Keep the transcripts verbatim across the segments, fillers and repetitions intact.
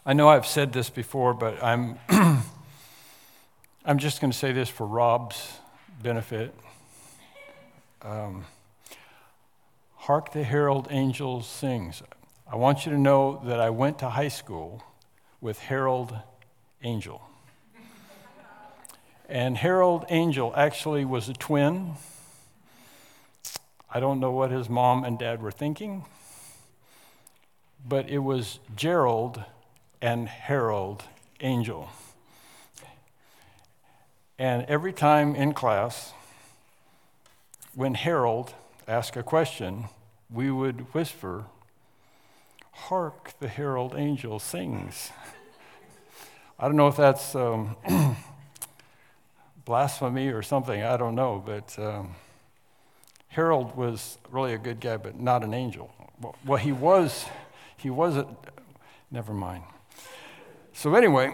I know I've said this before, but I'm I'm just going to say this for Rob's benefit. Um, Hark the Herald Angels Sings. I want you to know that I went to high school with Harold Angel. And Harold Angel actually was a twin. I don't know what his mom and dad were thinking, but it was Gerald and Harold Angel. And every time in class, when Harold asked a question, we would whisper, "Hark, the Herald Angel sings." I don't know if that's um, blasphemy or something, I don't know, but um, Harold was really a good guy, but not an angel. Well, he was, he wasn't, never mind. So anyway,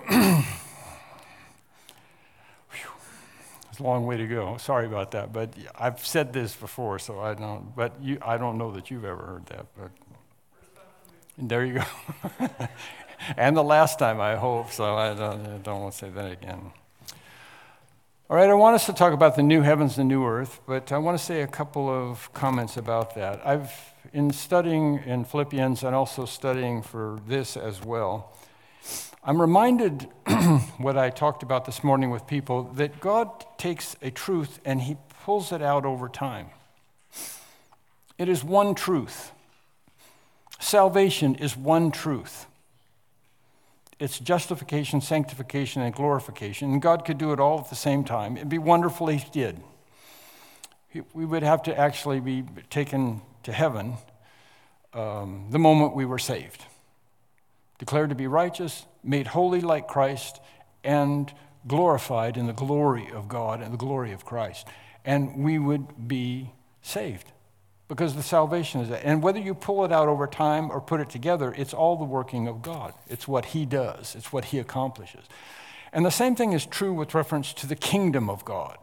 it's a long way to go. Sorry about that, but I've said this before, so I don't. But you, I don't know that you've ever heard that. But there you go. And the last time, I hope. So I don't, I don't want to say that again. All right, I want us to talk about the new heavens and new earth, but I want to say a couple of comments about that. I've in studying in Philippians and also studying for this as well, I'm reminded what I talked about this morning with people, that God takes a truth and he pulls it out over time. It is one truth. Salvation is one truth. It's justification, sanctification, and glorification. And God could do it all at the same time. It'd be wonderful if he did. We would have to actually be taken to heaven um, the moment we were saved. Declared to be righteous, made holy like Christ, and glorified in the glory of God and the glory of Christ. And we would be saved because the salvation is that. And whether you pull it out over time or put it together, it's all the working of God. It's what he does. It's what he accomplishes. And the same thing is true with reference to the kingdom of God.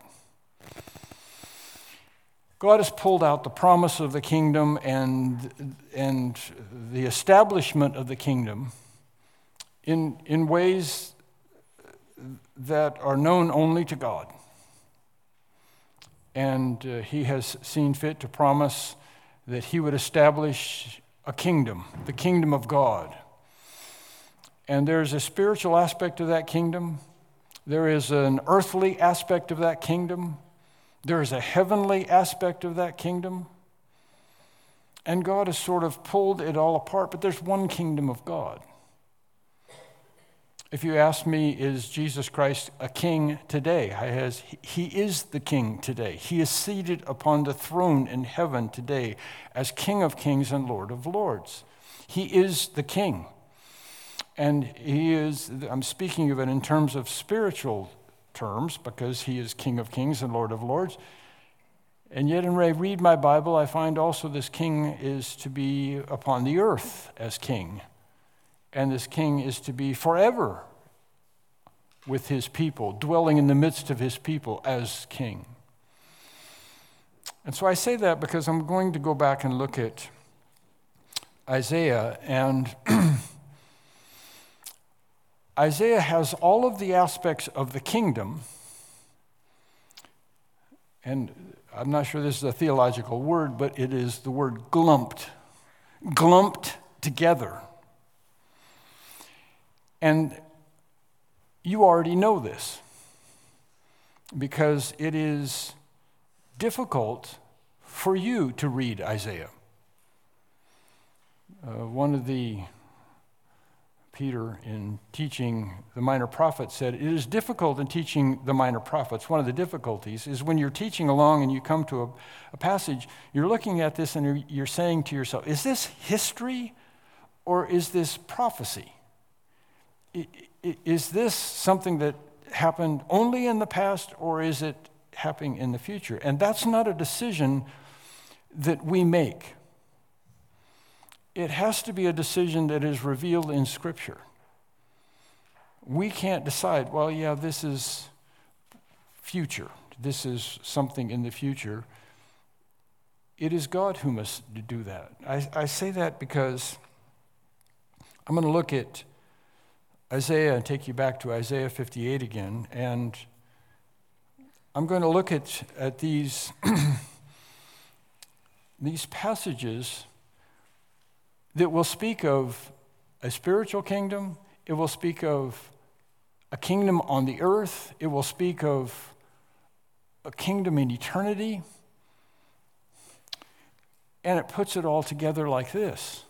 God has pulled out the promise of the kingdom and, and the establishment of the kingdom in, in ways that are known only to God. And uh, he has seen fit to promise that he would establish a kingdom, the kingdom of God. And there's a spiritual aspect of that kingdom. There is an earthly aspect of that kingdom. There is a heavenly aspect of that kingdom. And God has sort of pulled it all apart, but there's one kingdom of God. If you ask me, is Jesus Christ a king today? Has, he is the king today. He is seated upon the throne in heaven today as King of kings and Lord of lords. He is the king. And he is, I'm speaking of it in terms of spiritual terms because he is King of kings and Lord of lords. And yet when I read my Bible, I find also this king is to be upon the earth as king. And this king is to be forever with his people, dwelling in the midst of his people as king. And so I say that because I'm going to go back and look at Isaiah. And Isaiah has all of the aspects of the kingdom. And I'm not sure this is a theological word, but it is the word glumped. Glumped together. And you already know this because it is difficult for you to read Isaiah. Uh, one of the, Peter, in teaching the minor prophets said, it is difficult in teaching the minor prophets. One of the difficulties is when you're teaching along and you come to a, a passage, you're looking at this and you're, you're saying to yourself, is this history or is this prophecy? Is this something that happened only in the past, or is it happening in the future? And that's not a decision that we make. It has to be a decision that is revealed in Scripture. We can't decide, well, yeah, this is future. This is something in the future. It is God who must do that. I, I say that because I'm going to look at Isaiah and take you back to Isaiah fifty-eight again, and I'm going to look at, at these, these passages that will speak of a spiritual kingdom. It will speak of a kingdom on the earth. It will speak of a kingdom in eternity. And it puts it all together like this.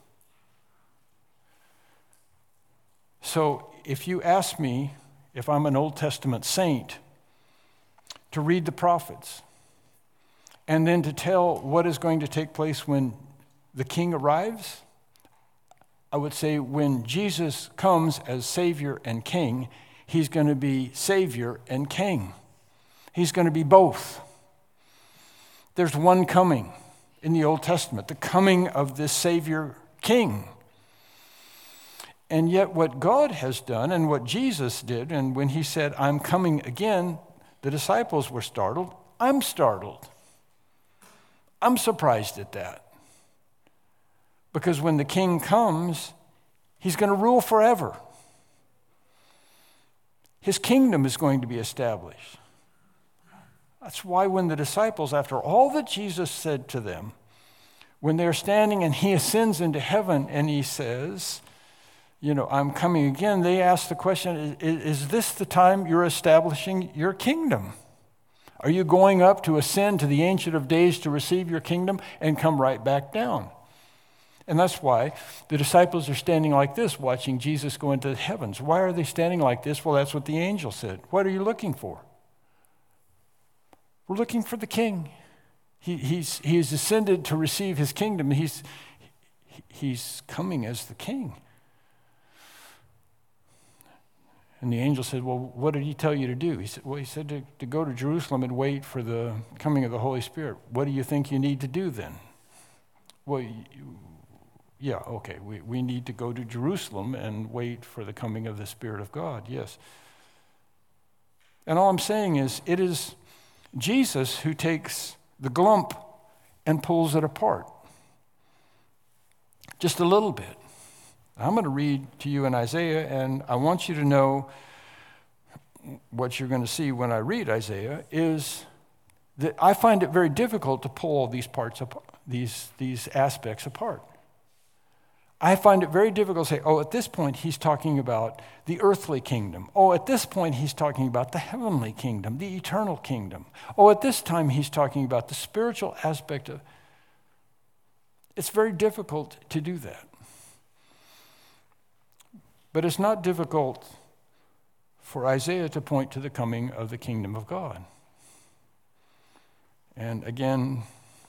So if you ask me if I'm an Old Testament saint to read the prophets and then to tell what is going to take place when the king arrives, I would say when Jesus comes as Savior and King, he's going to be Savior and King. He's going to be both. There's one coming in the Old Testament, the coming of this Savior King. And yet what God has done and what Jesus did, and when he said, I'm coming again, the disciples were startled. I'm startled. I'm surprised at that. Because when the king comes, he's going to rule forever. His kingdom is going to be established. That's why when the disciples, after all that Jesus said to them, when they're standing and he ascends into heaven and he says, you know, I'm coming again, they ask the question, is, is this the time you're establishing your kingdom? Are you going up to ascend to the Ancient of Days to receive your kingdom and come right back down? And that's why the disciples are standing like this, watching Jesus go into the heavens. Why are they standing like this? Well, that's what the angel said. What are you looking for? We're looking for the king. He, he's, he's ascended to receive his kingdom. He's, he's coming as the king. And the angel said, well, what did he tell you to do? He said, well, he said to, to go to Jerusalem and wait for the coming of the Holy Spirit. What do you think you need to do then? Well, you, yeah, okay, we, we need to go to Jerusalem and wait for the coming of the Spirit of God, yes. And all I'm saying is, it is Jesus who takes the glump and pulls it apart. Just a little bit. I'm going to read to you in Isaiah, and I want you to know what you're going to see when I read Isaiah is that I find it very difficult to pull these parts apart, these, these aspects apart. I find it very difficult to say, oh, at this point he's talking about the earthly kingdom. Oh, at this point he's talking about the heavenly kingdom, the eternal kingdom. Oh, at this time he's talking about the spiritual aspect of. It's very difficult to do that. But it's not difficult for Isaiah to point to the coming of the kingdom of God. And again,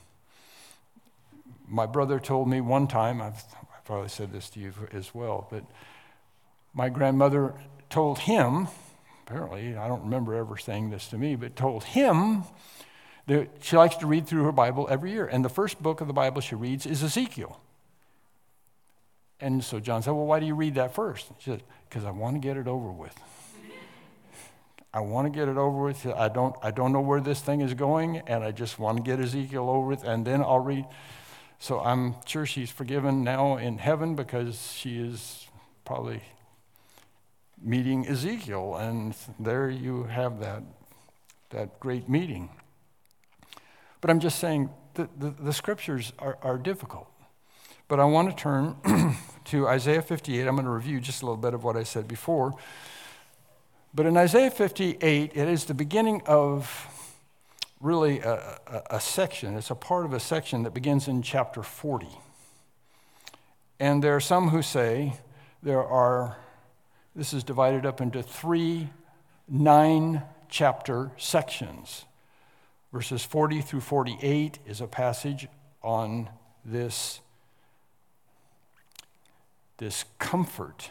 my brother told me one time, I've, I've probably said this to you as well, but my grandmother told him, apparently, I don't remember ever saying this to me, but told him that she likes to read through her Bible every year. And the first book of the Bible she reads is Ezekiel. And so John said, well, why do you read that first? She said, because I want to get it over with. I want to get it over with. I don't, I don't know where this thing is going, and I just want to get Ezekiel over with, and then I'll read. So I'm sure she's forgiven now in heaven because she is probably meeting Ezekiel, and there you have that, that great meeting. But I'm just saying that the, the scriptures are, are difficult. But I want to turn to Isaiah fifty-eight. I'm going to review just a little bit of what I said before. But in Isaiah fifty-eight, it is the beginning of really a, a, a section. It's a part of a section that begins in chapter forty. And there are some who say there are, this is divided up into three nine-chapter sections. Verses forty through forty-eight is a passage on this This comfort.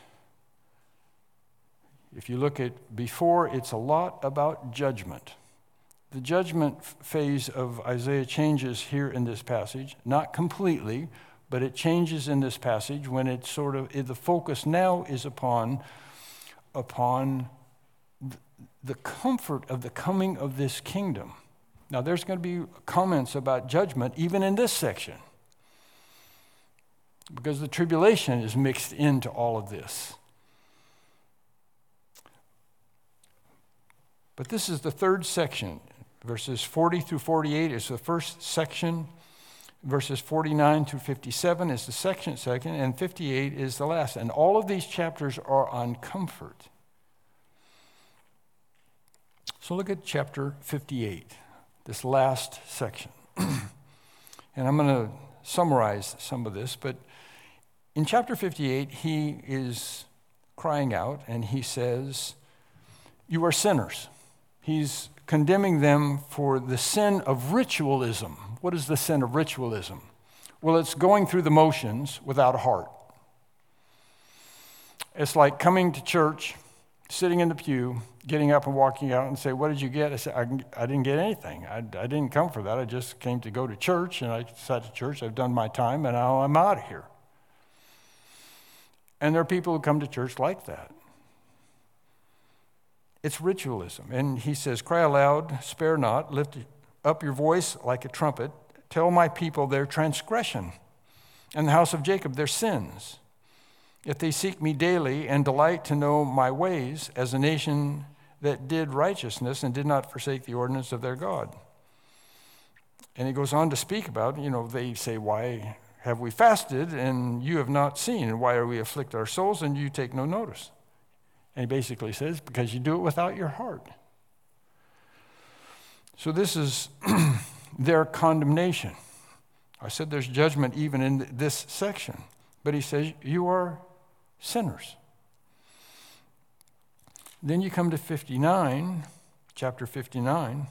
If you look at before, it's a lot about judgment. The judgment phase of Isaiah changes here in this passage, not completely, but it changes in this passage when it's sort of, the focus now is upon, upon the comfort of the coming of this kingdom. Now, there's going to be comments about judgment even in this section, because the tribulation is mixed into all of this. But this is the third section. Verses forty through forty-eight is the first section. Verses forty-nine through fifty-seven is the second section, and fifty-eight is the last. And all of these chapters are on comfort. So look at chapter fifty-eight, this last section. And I'm going to summarize some of this, but in chapter fifty-eight, he is crying out, and he says, you are sinners. He's condemning them for the sin of ritualism. What is the sin of ritualism? Well, it's going through the motions without a heart. It's like coming to church, sitting in the pew, getting up and walking out and say, what did you get? I said, I, I didn't get anything. I, I didn't come for that. I just came to go to church, and I sat to church. I've done my time, and now I'm out of here. And there are people who come to church like that. It's ritualism. And he says, cry aloud, spare not, lift up your voice like a trumpet. Tell my people their transgression, and the house of Jacob their sins. Yet they seek me daily and delight to know my ways, as a nation that did righteousness and did not forsake the ordinance of their God. And he goes on to speak about, you know, they say, why have we fasted and you have not seen? And why are we afflict our souls and you take no notice? And he basically says, because you do it without your heart. So this is their condemnation. I said there's judgment even in this section. But he says, you are sinners. Then you come to fifty-nine, chapter fifty-nine,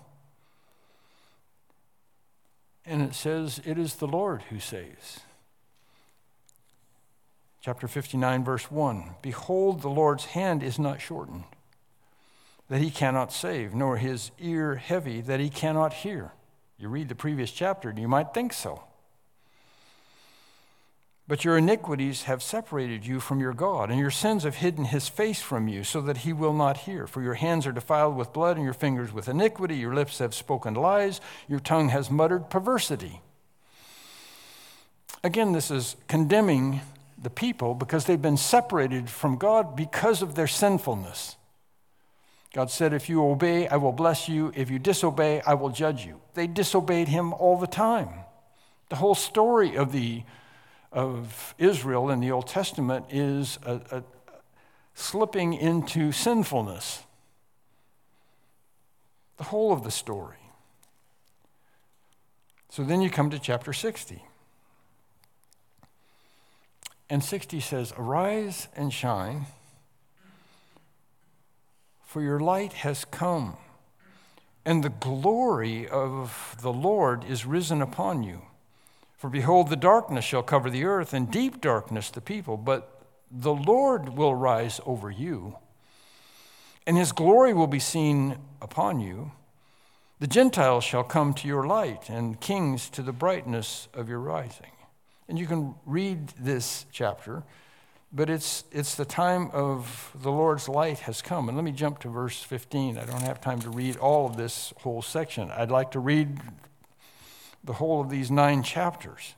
and it says, it is the Lord who saves. Chapter fifty-nine, verse one, behold, the Lord's hand is not shortened, that he cannot save, nor his ear heavy, that he cannot hear. You read the previous chapter, and you might think so. But your iniquities have separated you from your God, and your sins have hidden his face from you, so that he will not hear. For your hands are defiled with blood, and your fingers with iniquity. Your lips have spoken lies. Your tongue has muttered perversity. Again, this is condemning the people because they've been separated from God because of their sinfulness. God said, if you obey, I will bless you. If you disobey, I will judge you. They disobeyed him all the time. The whole story of the of Israel in the Old Testament is a, a slipping into sinfulness. The whole of the story. So then you come to chapter sixty. And sixty says, arise and shine, for your light has come, and the glory of the Lord is risen upon you. For behold, the darkness shall cover the earth, and deep darkness the people, but the Lord will rise over you, and his glory will be seen upon you. The Gentiles shall come to your light, and kings to the brightness of your rising. And you can read this chapter, but it's it's the time of the Lord's light has come. And let me jump to verse fifteen. I don't have time to read all of this whole section. I'd like to read the whole of these nine chapters.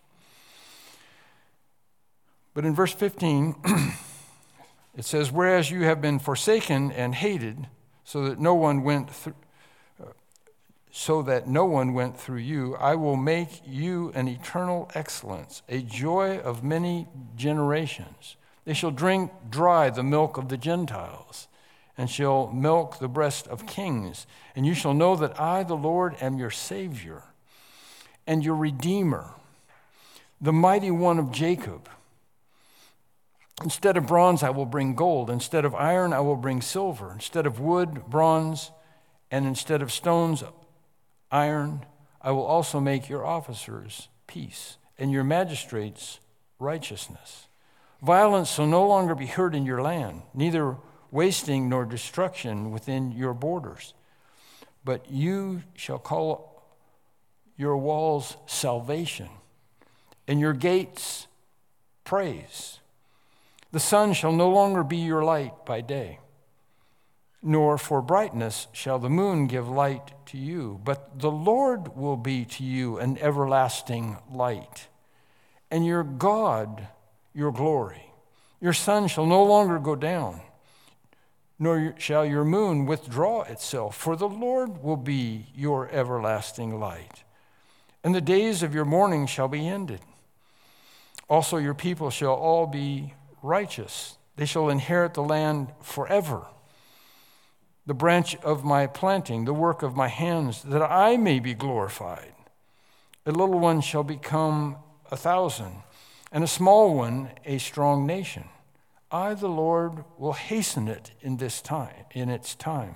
But in verse fifteen, it says, whereas you have been forsaken and hated, so that no one went through, so that no one went through you, I will make you an eternal excellence, a joy of many generations. They shall drink dry the milk of the Gentiles, and shall milk the breast of kings. And you shall know that I, the Lord, am your Savior, and your Redeemer, the mighty one of Jacob. Instead of bronze, I will bring gold. Instead of iron, I will bring silver. Instead of wood, bronze. And instead of stones, iron. I will also make your officers peace, and your magistrates righteousness. Violence shall no longer be heard in your land, neither wasting nor destruction within your borders. But you shall call your walls salvation, and your gates praise. The sun shall no longer be your light by day, nor for brightness shall the moon give light to you, but the Lord will be to you an everlasting light, and your God your glory. Your sun shall no longer go down, nor shall your moon withdraw itself, for the Lord will be your everlasting light, and the days of your mourning shall be ended. Also your people shall all be righteous. They shall inherit the land forever. The branch of my planting, the work of my hands, that I may be glorified. A little one shall become a thousand, and a small one a strong nation. I, the Lord, will hasten it in this time, in its time.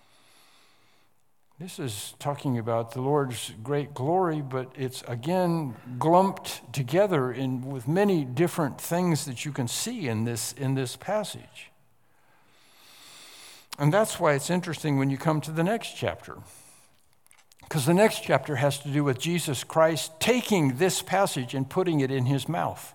This is talking about the Lord's great glory, but it's again glumped together in with many different things that you can see in this in this passage. And that's why it's interesting when you come to the next chapter. Because the next chapter has to do with Jesus Christ taking this passage and putting it in his mouth.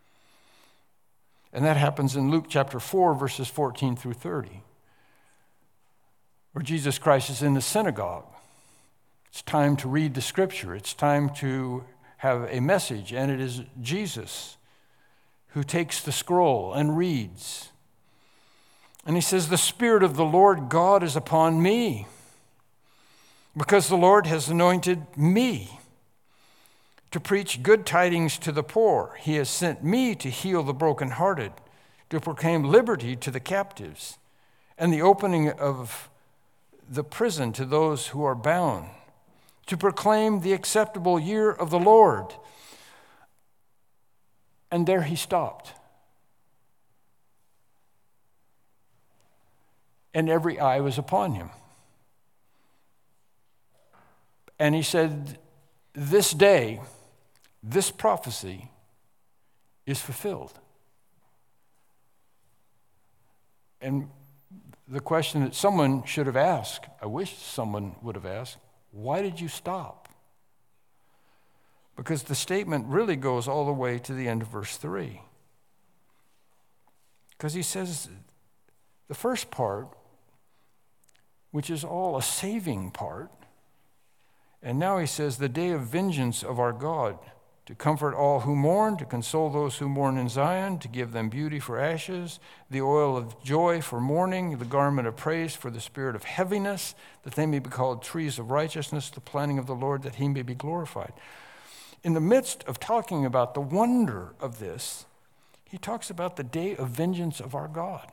And that happens in Luke chapter four, verses fourteen through thirty, where Jesus Christ is in the synagogue. It's time to read the scripture. It's time to have a message, and it is Jesus who takes the scroll and reads. And he says, "The Spirit of the Lord God is upon me, because the Lord has anointed me to preach good tidings to the poor. He has sent me to heal the brokenhearted, to proclaim liberty to the captives, and the opening of the prison to those who are bound, to proclaim the acceptable year of the Lord." And there he stopped. And every eye was upon him. And he said, "This day, this prophecy is fulfilled." And the question that someone should have asked, I wish someone would have asked, why did you stop? Because the statement really goes all the way to the end of verse three. Because he says the first part, which is all a saving part, and now he says, the day of vengeance of our God, to comfort all who mourn, to console those who mourn in Zion, to give them beauty for ashes, the oil of joy for mourning, the garment of praise for the spirit of heaviness, that they may be called trees of righteousness, the planting of the Lord, that he may be glorified. In the midst of talking about the wonder of this, he talks about the day of vengeance of our God.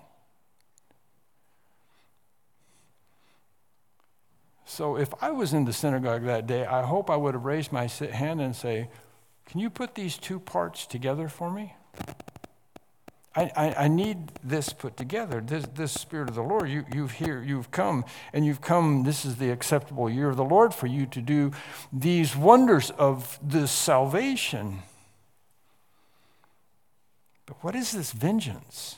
So if I was in the synagogue that day, I hope I would have raised my hand and say, "Can you put these two parts together for me? I, I, I need this put together. This, this Spirit of the Lord, you, you've here, you've come, and you've come. This is the acceptable year of the Lord for you to do these wonders of this salvation." But what is this vengeance?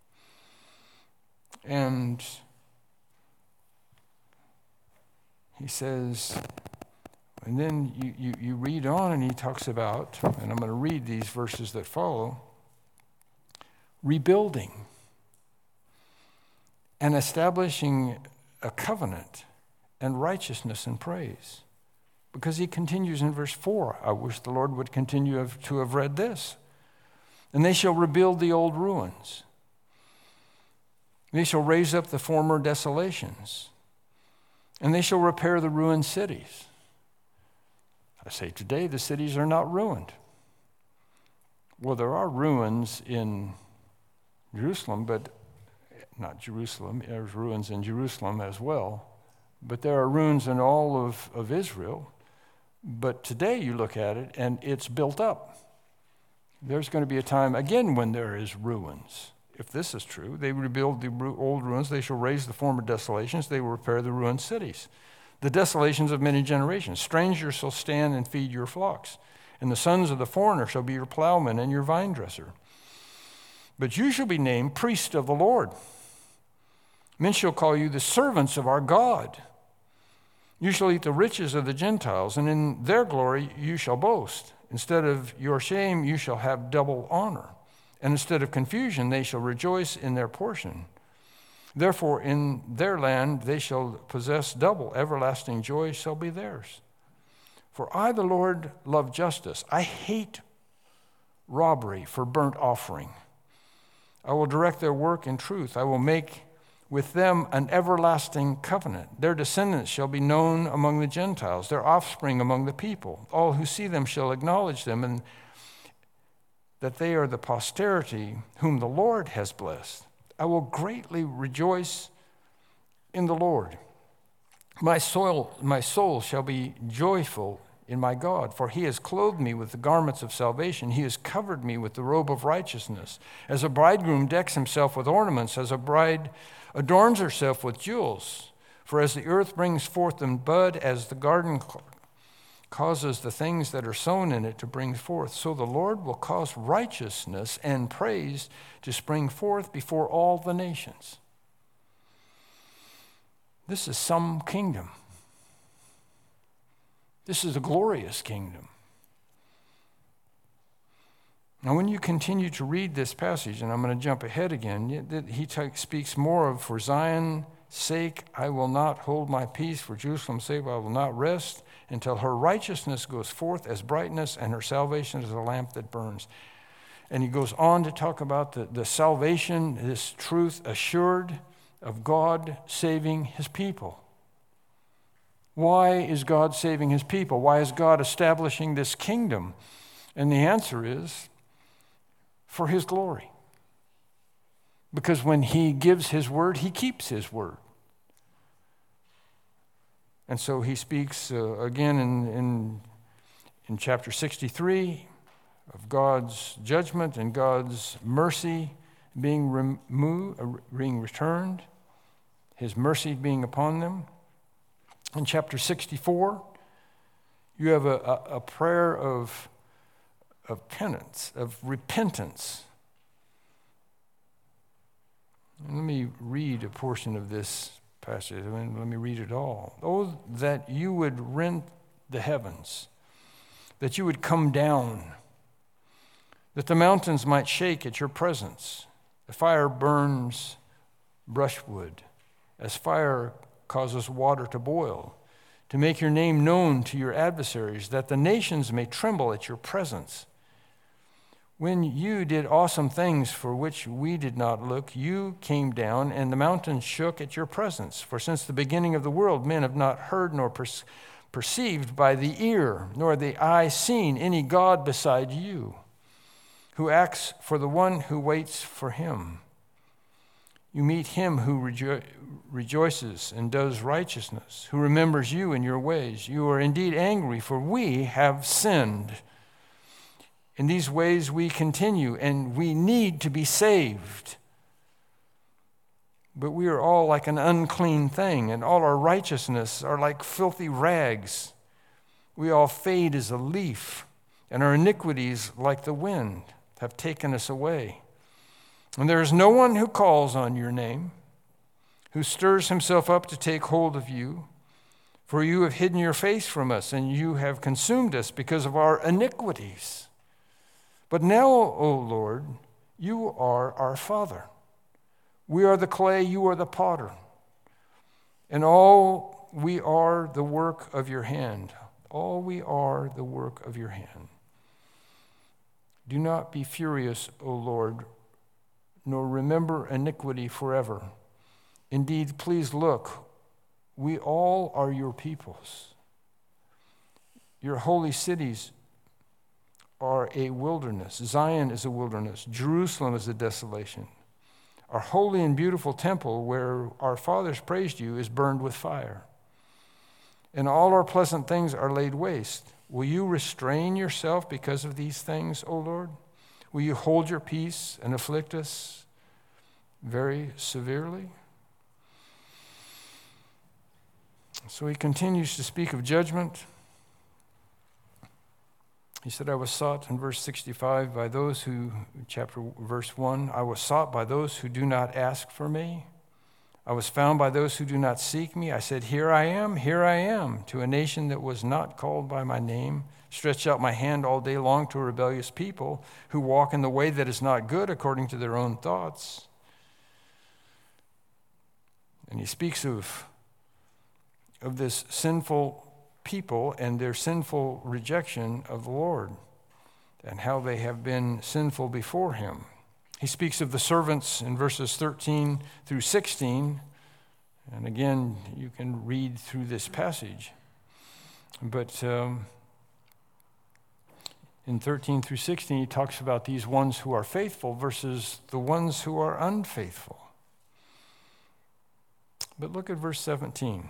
And he says, and then you, you, you read on and he talks about, and I'm going to read these verses that follow, rebuilding and establishing a covenant and righteousness and praise. Because he continues in verse four. I wish the Lord would continue to have read this. "And they shall rebuild the old ruins. They shall raise up the former desolations. And they shall repair the ruined cities." I say today the cities are not ruined. Well, there are ruins in Jerusalem, but not Jerusalem. There's ruins in Jerusalem as well. But there are ruins in all of, of Israel. But today you look at it and it's built up. There's going to be a time, again, when there is ruins. If this is true, they rebuild the old ruins, they shall raise the former desolations, they will repair the ruined cities. The desolations of many generations. Strangers shall stand and feed your flocks, and the sons of the foreigner shall be your plowman and your vine dresser. But you shall be named priest of the Lord. Men shall call you the servants of our God. You shall eat the riches of the Gentiles, and in their glory you shall boast. Instead of your shame, you shall have double honor. And instead of confusion, they shall rejoice in their portion. Therefore, in their land they shall possess double. Everlasting joy shall be theirs. For I, the Lord, love justice. I hate robbery for burnt offering. I will direct their work in truth. I will make with them an everlasting covenant. Their descendants shall be known among the Gentiles, their offspring among the people. All who see them shall acknowledge them, and that they are the posterity whom the Lord has blessed. I will greatly rejoice in the Lord. My soul, my soul shall be joyful in my God, for he has clothed me with the garments of salvation. He has covered me with the robe of righteousness. As a bridegroom decks himself with ornaments, as a bride adorns herself with jewels. For as the earth brings forth the bud, as the garden causes the things that are sown in it to bring forth, so the Lord will cause righteousness and praise to spring forth before all the nations. This is some kingdom. This is a glorious kingdom. Now, when you continue to read this passage, and I'm going to jump ahead again, he t- speaks more of, for Zion's sake I will not hold my peace, for Jerusalem's sake I will not rest, until her righteousness goes forth as brightness, and her salvation as a lamp that burns. And he goes on to talk about the, the salvation, this truth assured of God saving his people. Why is God saving his people? Why is God establishing this kingdom? And the answer is for his glory. Because when he gives his word, he keeps his word. And so he speaks uh, again in, in, in chapter sixty-three of God's judgment and God's mercy being removed, uh, being returned, his mercy being upon them. In chapter sixty-four, you have a, a, a prayer of, of penance, of repentance. And let me read a portion of this passage. I mean, let me read it all. Oh, that you would rend the heavens, that you would come down, that the mountains might shake at your presence. The fire burns brushwood, as fire causes water to boil, to make your name known to your adversaries, that the nations may tremble at your presence. When you did awesome things for which we did not look, you came down, and the mountains shook at your presence. For since the beginning of the world, men have not heard nor per- perceived by the ear, nor the eye seen any God beside you, who acts for the one who waits for him. You meet him who rejo- rejoices and does righteousness, who remembers you in your ways. You are indeed angry, for we have sinned. In these ways we continue, and we need to be saved. But we are all like an unclean thing, and all our righteousness are like filthy rags. We all fade as a leaf, and our iniquities, like the wind, have taken us away. And there is no one who calls on your name, who stirs himself up to take hold of you. For you have hidden your face from us, and you have consumed us because of our iniquities. But now, O Lord, you are our Father. We are the clay, you are the potter. And all we are the work of your hand. All we are the work of your hand. Do not be furious, O Lord, nor remember iniquity forever. Indeed, please look, we all are your peoples. Your holy cities are a wilderness. Zion is a wilderness. Jerusalem is a desolation. Our holy and beautiful temple, where our fathers praised you, is burned with fire. And all our pleasant things are laid waste. Will you restrain yourself because of these things, O Lord? Will you hold your peace and afflict us very severely? So he continues to speak of judgment. He said, I was sought, in verse sixty-five, by those who, chapter verse one, I was sought by those who do not ask for me. I was found by those who do not seek me. I said, here I am, here I am, to a nation that was not called by my name. Stretched out my hand all day long to a rebellious people who walk in the way that is not good according to their own thoughts. And he speaks of, of this sinful people and their sinful rejection of the Lord and how they have been sinful before him. He speaks of the servants in verses thirteen through sixteen. And again, you can read through this passage. But um, in thirteen through sixteen, he talks about these ones who are faithful versus the ones who are unfaithful. But look at verse seventeen.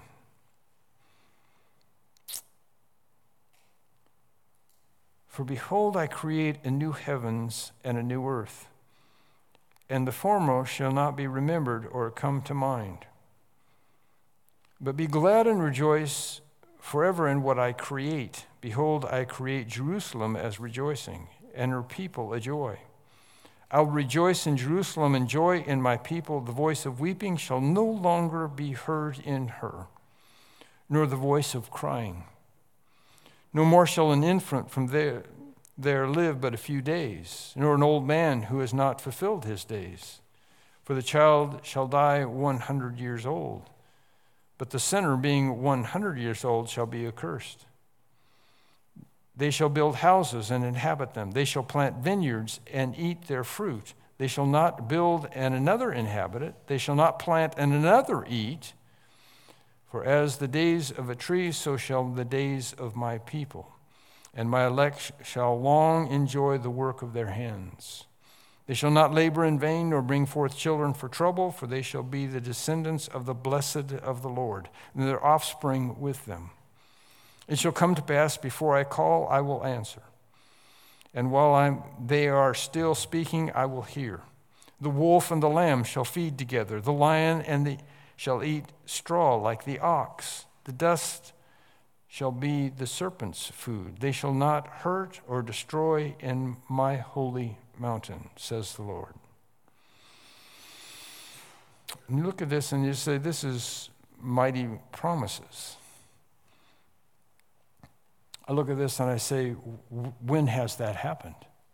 For behold, I create a new heavens and a new earth, and the former shall not be remembered or come to mind. But be glad and rejoice forever in what I create. Behold, I create Jerusalem as rejoicing, and her people a joy. I will rejoice in Jerusalem and joy in my people. The voice of weeping shall no longer be heard in her, nor the voice of crying. No more shall an infant from there, there live but a few days, nor an old man who has not fulfilled his days. For the child shall die one hundred years old, but the sinner being one hundred years old shall be accursed. They shall build houses and inhabit them. They shall plant vineyards and eat their fruit. They shall not build and another inhabit it. They shall not plant and another eat. For as the days of a tree, so shall the days of my people. And my elect shall long enjoy the work of their hands. They shall not labor in vain, nor bring forth children for trouble, for they shall be the descendants of the blessed of the Lord, and their offspring with them. It shall come to pass, before I call, I will answer. And while I'm, they are still speaking, I will hear. The wolf and the lamb shall feed together. The lion and the shall eat straw like the ox. The dust shall be the serpent's food. They shall not hurt or destroy in my holy mountain, says the Lord. And you look at this and you say, this is mighty promises. I look at this and I say, when has that happened?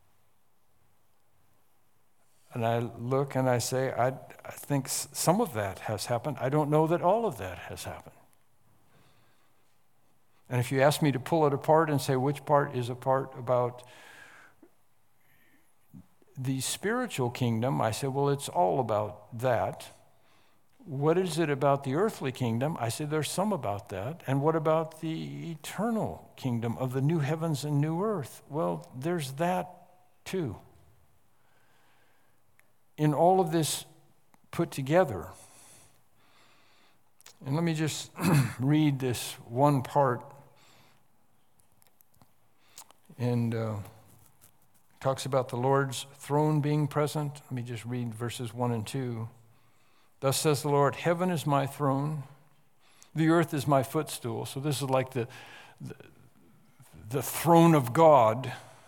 And I look and I say, I, I think some of that has happened. I don't know that all of that has happened. And if you ask me to pull it apart and say which part is a part about the spiritual kingdom, I say, well, it's all about that. What is it about the earthly kingdom? I say there's some about that. And what about the eternal kingdom of the new heavens and new earth? Well, there's that too. In all of this put together, and let me just read this one part, and uh, talks about the Lord's throne being present. Let me just read verses one and two. Thus says the Lord, heaven is my throne, the earth is my footstool. So this is like the, the, the throne of God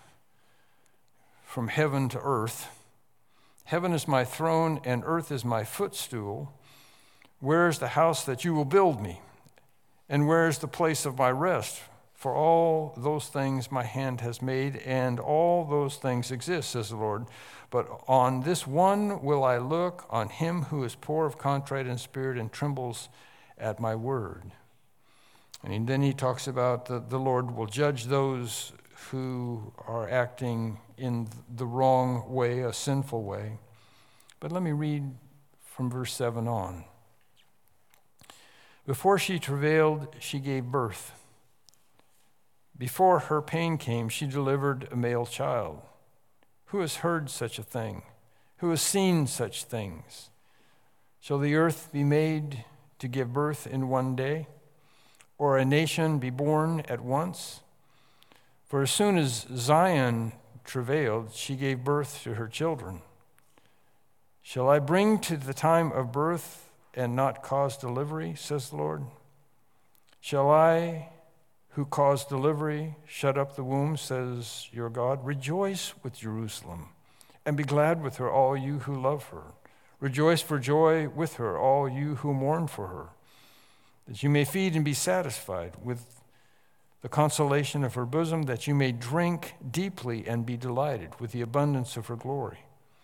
from heaven to earth. Heaven is my throne and earth is my footstool. Where is the house that you will build me? And where is the place of my rest? For all those things my hand has made, and all those things exist, says the Lord. But on this one will I look, on him who is poor of contrite in spirit and trembles at my word. And then he talks about the, the Lord will judge those who are acting in the wrong way, a sinful way. But let me read from verse seven on. Before she travailed, she gave birth. Before her pain came, she delivered a male child. Who has heard such a thing? Who has seen such things? Shall the earth be made to give birth in one day, or a nation be born at once? For as soon as Zion travailed, she gave birth to her children. Shall I bring to the time of birth and not cause delivery, says the Lord? Shall I, who caused delivery, shut up the womb, says your God? Rejoice with Jerusalem, and be glad with her, all you who love her. Rejoice for joy with her, all you who mourn for her, that you may feed and be satisfied with the consolation of her bosom, that you may drink deeply and be delighted with the abundance of her glory.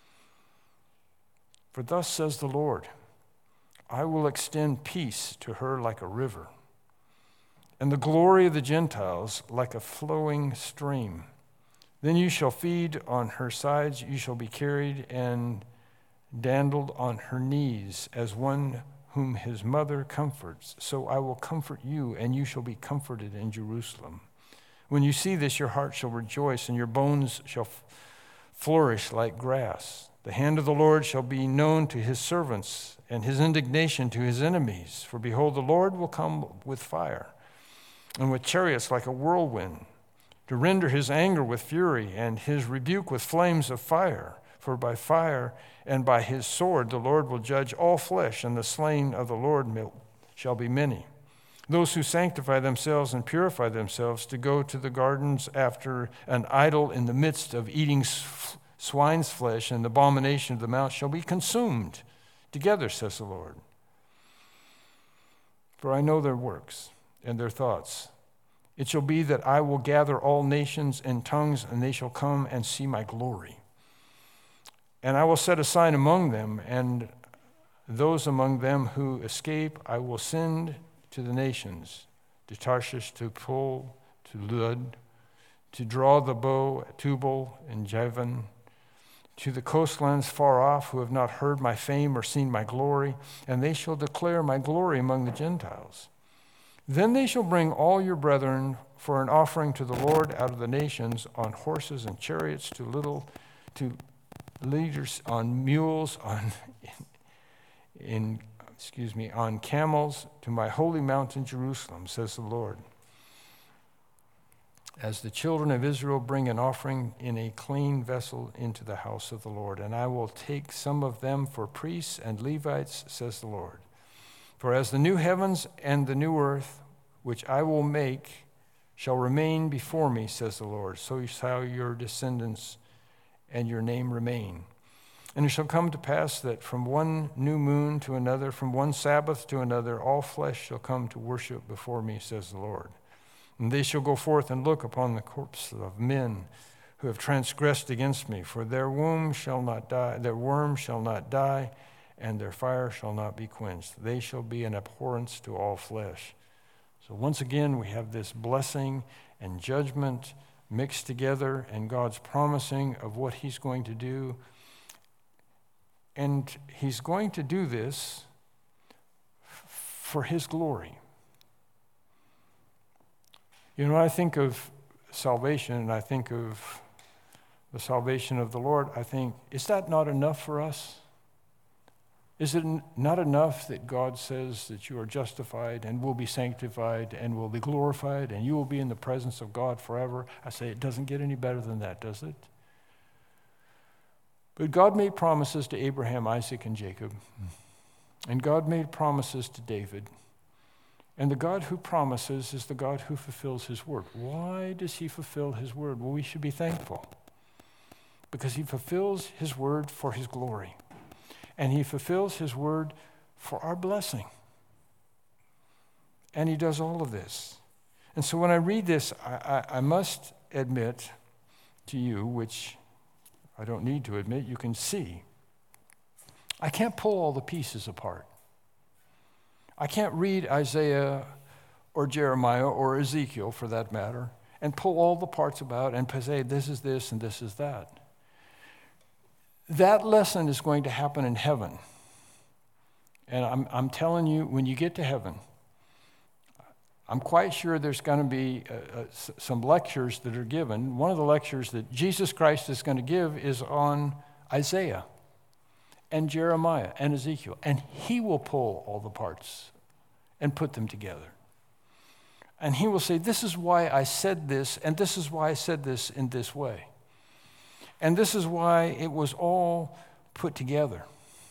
For thus says the Lord, I will extend peace to her like a river, and the glory of the Gentiles like a flowing stream. Then you shall feed on her sides, you shall be carried and dandled on her knees, as one whom his mother comforts. So I will comfort you, and you shall be comforted in Jerusalem. When you see this, your heart shall rejoice, and your bones shall f- flourish like grass. The hand of the Lord shall be known to his servants, and his indignation to his enemies. For behold, the Lord will come with fire, and with chariots like a whirlwind, to render his anger with fury, and his rebuke with flames of fire. For by fire and by his sword the Lord will judge all flesh, and the slain of the Lord shall be many. Those who sanctify themselves and purify themselves to go to the gardens after an idol in the midst of eating swine's flesh and the abomination of the mouth shall be consumed together, says the Lord. For I know their works and their thoughts. It shall be that I will gather all nations and tongues, and they shall come and see my glory. And I will set a sign among them, and those among them who escape I will send to the nations, to Tarshish, to Pul, to Lud, to draw the bow at Tubal and Javan, to the coastlands far off, who have not heard my fame or seen my glory, and they shall declare my glory among the Gentiles. Then they shall bring all your brethren for an offering to the Lord out of the nations on horses and chariots, to little, to leaders on mules, on in excuse me, on camels, to my holy mountain Jerusalem, says the Lord. As the children of Israel bring an offering in a clean vessel into the house of the Lord, and I will take some of them for priests and Levites, says the Lord. For as the new heavens and the new earth, which I will make, shall remain before me, says the Lord, so shall your descendants and your name remain. And it shall come to pass that from one new moon to another, from one Sabbath to another, all flesh shall come to worship before me, says the Lord. And they shall go forth and look upon the corpses of men who have transgressed against me, for their womb shall not die, their worm shall not die, and their fire shall not be quenched. They shall be an abhorrence to all flesh. So once again, we have this blessing and judgment mixed together, and God's promising of what he's going to do. And he's going to do this for his glory. You know, I think of salvation, and I think of the salvation of the Lord. I think, is that not enough for us? Is it not enough that God says that you are justified and will be sanctified and will be glorified and you will be in the presence of God forever? I say it doesn't get any better than that, does it? But God made promises to Abraham, Isaac, and Jacob. And God made promises to David. And the God who promises is the God who fulfills his word. Why does he fulfill his word? Well, we should be thankful. Because he fulfills his word for his glory. And he fulfills his word for our blessing. And he does all of this. And so when I read this, I, I, I must admit to you, which I don't need to admit, you can see, I can't pull all the pieces apart. I can't read Isaiah or Jeremiah or Ezekiel, for that matter, and pull all the parts about and say, this is this and this is that. That lesson is going to happen in heaven. And I'm, I'm telling you, when you get to heaven, I'm quite sure there's going to be uh, uh, some lectures that are given. One of the lectures that Jesus Christ is going to give is on Isaiah and Jeremiah and Ezekiel. And he will pull all the parts and put them together. And he will say, this is why I said this, and this is why I said this in this way. And this is why it was all put together.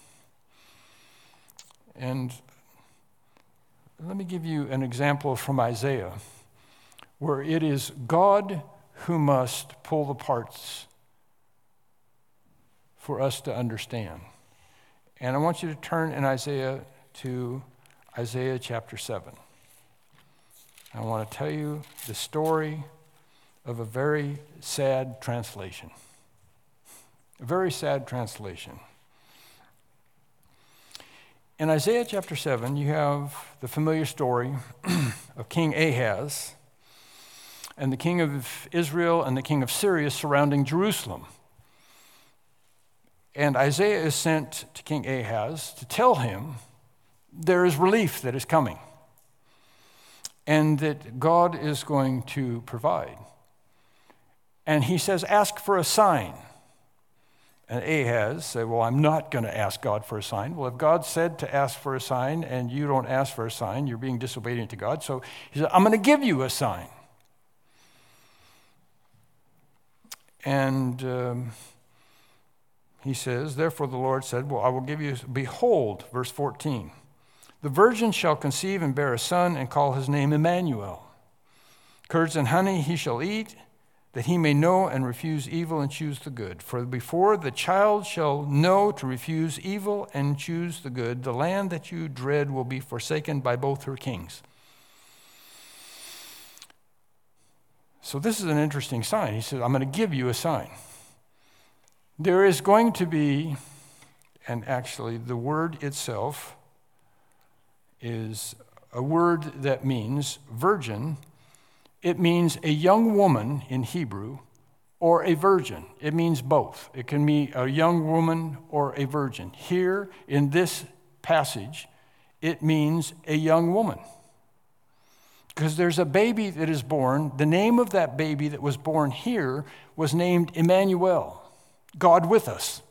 And let me give you an example from Isaiah, where it is God who must pull the parts for us to understand. And I want you to turn in Isaiah to Isaiah chapter seven. I want to tell you the story of a very sad translation. A very sad translation. In Isaiah chapter seven, you have the familiar story of King Ahaz. and the king of Israel and the king of Syria surrounding Jerusalem. And Isaiah is sent to King Ahaz to tell him there is relief that is coming and that God is going to provide. And he says, ask for a sign. And Ahaz said, well, I'm not going to ask God for a sign. Well, if God said to ask for a sign and you don't ask for a sign, you're being disobedient to God. So he said, I'm going to give you a sign. And um, he says, therefore the Lord said, well, I will give you, behold, verse fourteen, the virgin shall conceive and bear a son and call his name Emmanuel. Curds and honey he shall eat, that he may know and refuse evil and choose the good. For before the child shall know to refuse evil and choose the good, the land that you dread will be forsaken by both her kings. So this is an interesting sign. He said, I'm going to give you a sign. There is going to be, and actually the word itself is a word that means virgin. It means a young woman in Hebrew or a virgin. It means both. It can be a young woman or a virgin. Here in this passage, it means a young woman. Because there's a baby that is born. The name of that baby that was born here was named Emmanuel, God with us.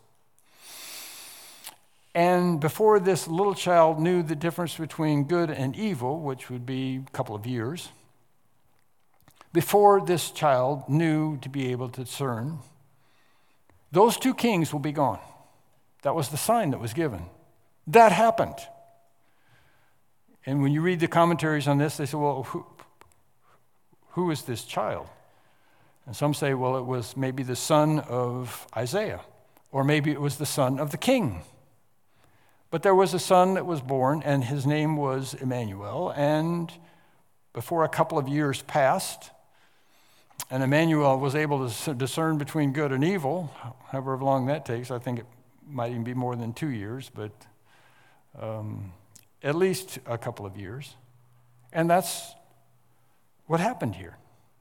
And before this little child knew the difference between good and evil, which would be a couple of years, before this child knew to be able to discern, those two kings will be gone. That was the sign that was given. That happened. And when you read the commentaries on this, they say, well, who, who is this child? And some say, well, it was maybe the son of Isaiah, or maybe it was the son of the king. But there was a son that was born, and his name was Emmanuel, and before a couple of years passed, and Emmanuel was able to discern between good and evil, however long that takes. I think it might even be more than two years, but um, at least a couple of years. And that's what happened here.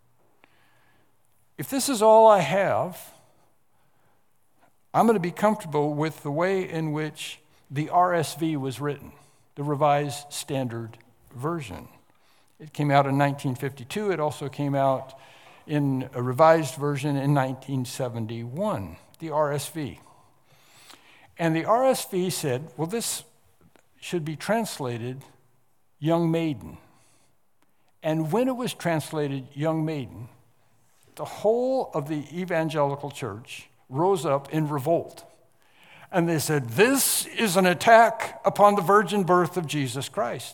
If this is all I have, I'm going to be comfortable with the way in which the R S V was written, the Revised Standard Version. It came out in nineteen fifty-two. It also came out in a revised version in nineteen seventy-one, the R S V. And the R S V said, well, this should be translated young maiden. And when it was translated young maiden, the whole of the evangelical church rose up in revolt. And they said, this is an attack upon the virgin birth of Jesus Christ.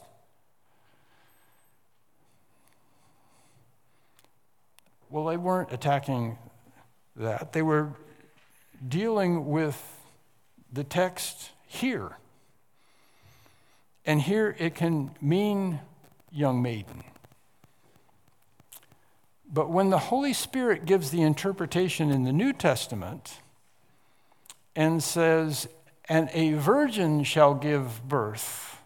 Well, they weren't attacking that. They were dealing with the text here. And here it can mean young maiden. But when the Holy Spirit gives the interpretation in the New Testament and says, and a virgin shall give birth,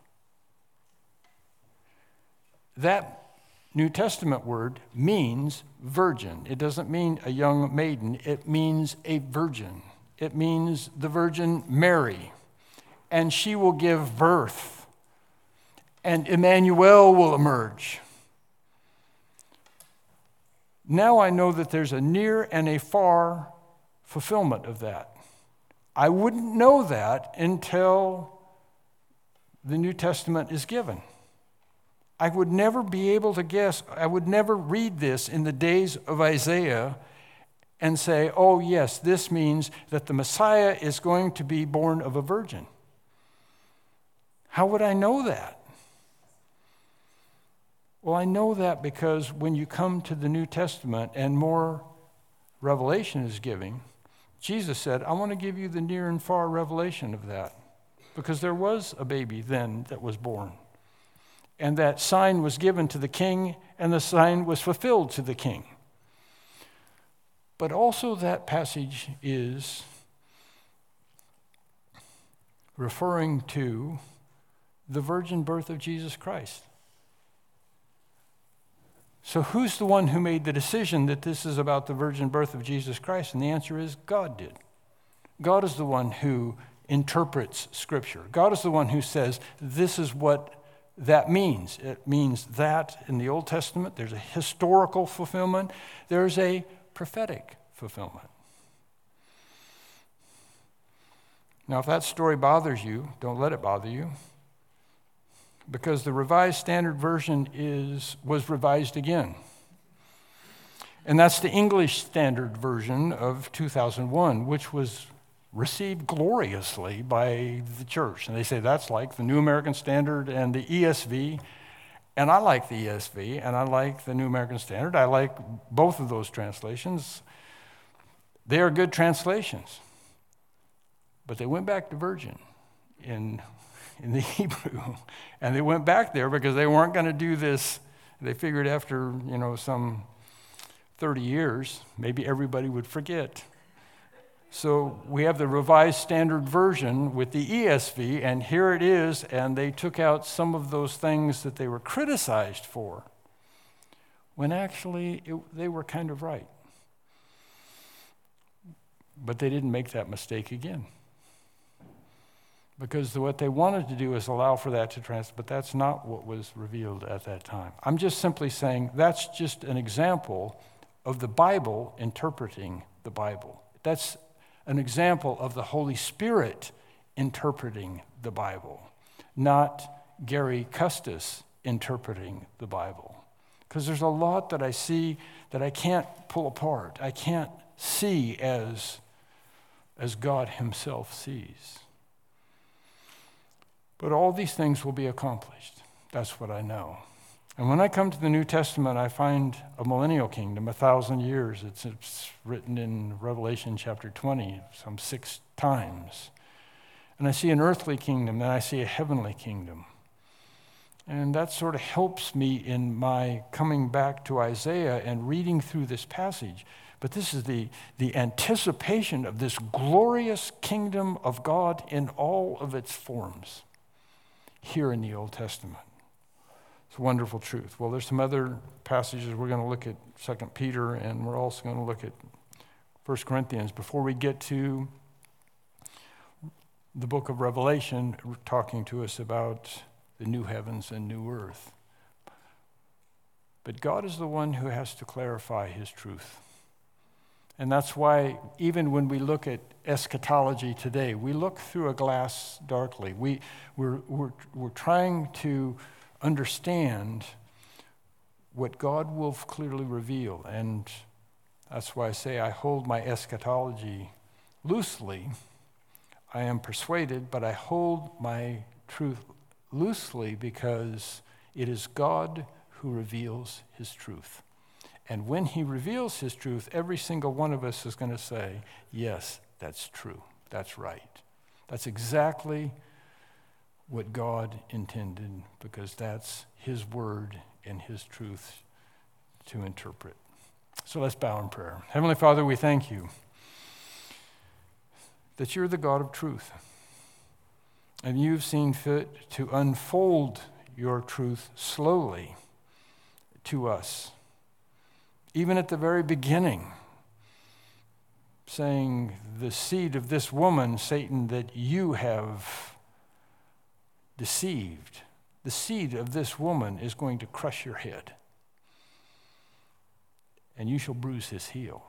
that New Testament word means virgin. It doesn't mean a young maiden. It means a virgin. It means the Virgin Mary. And she will give birth. And Emmanuel will emerge. Now I know that there's a near and a far fulfillment of that. I wouldn't know that until the New Testament is given. I would never be able to guess, I would never read this in the days of Isaiah and say, oh yes, this means that the Messiah is going to be born of a virgin. How would I know that? Well, I know that because when you come to the New Testament and more revelation is given, Jesus said, I want to give you the near and far revelation of that. Because there was a baby then that was born. And that sign was given to the king, and the sign was fulfilled to the king. But also that passage is referring to the virgin birth of Jesus Christ. So who's the one who made the decision that this is about the virgin birth of Jesus Christ? And the answer is God did. God is the one who interprets Scripture. God is the one who says, this is what that means. It means that in the Old Testament, there's a historical fulfillment. There's a prophetic fulfillment. Now, if that story bothers you, don't let it bother you, because the Revised Standard Version is was revised again. And that's the English Standard Version of two thousand one, which was received gloriously by the church. And they say that's like the New American Standard and the E S V. And I like the E S V, and I like the New American Standard. I like both of those translations. They are good translations. But they went back to Virgin in, in the Hebrew. And they went back there because they weren't going to do this. They figured after, you know, some thirty years, maybe everybody would forget. So we have the Revised Standard Version with the E S V, and here it is, and they took out some of those things that they were criticized for, when actually it, they were kind of right. But they didn't make that mistake again. Because what they wanted to do is allow for that to translate, but that's not what was revealed at that time. I'm just simply saying that's just an example of the Bible interpreting the Bible. That's an example of the Holy Spirit interpreting the Bible, not Gary Custis interpreting the Bible. Because there's a lot that I see that I can't pull apart. I can't see as, as God himself sees. But all these things will be accomplished. That's what I know. And when I come to the New Testament, I find a millennial kingdom, a thousand years. It's, it's written in Revelation chapter twenty, some six times. And I see an earthly kingdom, then I see a heavenly kingdom. And that sort of helps me in my coming back to Isaiah and reading through this passage. But this is the, the anticipation of this glorious kingdom of God in all of its forms here in the Old Testament. It's a wonderful truth. Well, there's some other passages. We're going to look at Second Peter, and we're also going to look at First Corinthians. Before we get to the book of Revelation, talking to us about the new heavens and new earth. But God is the one who has to clarify his truth. And that's why even when we look at eschatology today, we look through a glass darkly. We, we're, we're, we're trying to understand what God will clearly reveal. And that's why I say I hold my eschatology loosely. I am persuaded, but I hold my truth loosely because it is God who reveals his truth. And when he reveals his truth, every single one of us is going to say, yes, that's true. That's right. That's exactly what God intended, because that's his word and his truth to interpret. So let's bow in prayer. Heavenly Father, we thank you that you're the God of truth. And you've seen fit to unfold your truth slowly to us. Even at the very beginning, saying, the seed of this woman, Satan, that you have deceived, the seed of this woman is going to crush your head, and you shall bruise his heel.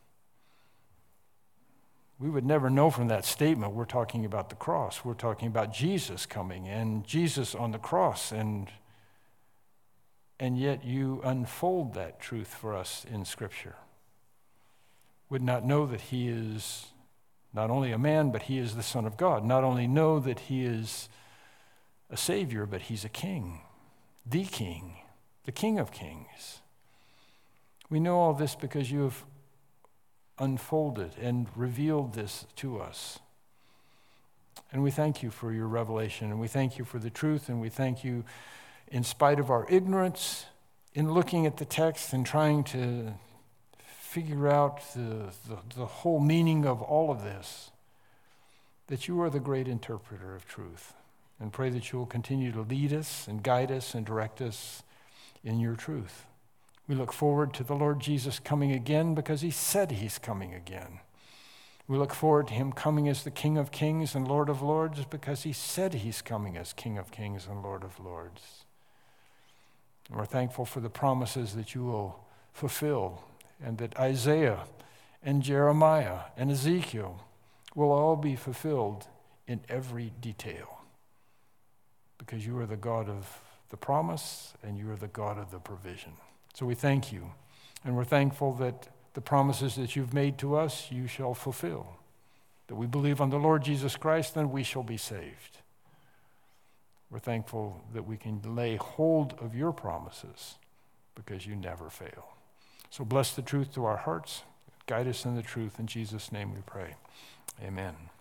We would never know from that statement we're talking about the cross. We're talking about Jesus coming and Jesus on the cross, and And yet you unfold that truth for us in Scripture. Would not know that he is not only a man, but he is the Son of God. Not only know that he is a Savior, but he's a King, the King, the King of Kings. We know all this because you have unfolded and revealed this to us. And we thank you for your revelation, and we thank you for the truth, and we thank you in spite of our ignorance in looking at the text and trying to figure out the, the, the whole meaning of all of this, that you are the great interpreter of truth. And pray that you will continue to lead us and guide us and direct us in your truth. We look forward to the Lord Jesus coming again because he said he's coming again. We look forward to him coming as the King of Kings and Lord of Lords because he said he's coming as King of Kings and Lord of Lords. And we're thankful for the promises that you will fulfill, and that Isaiah and Jeremiah and Ezekiel will all be fulfilled in every detail, because you are the God of the promise and you are the God of the provision. So we thank you, and we're thankful that the promises that you've made to us you shall fulfill, that we believe on the Lord Jesus Christ, then we shall be saved. We're thankful that we can lay hold of your promises because you never fail. So bless the truth to our hearts. Guide us in the truth. In Jesus' name we pray. Amen.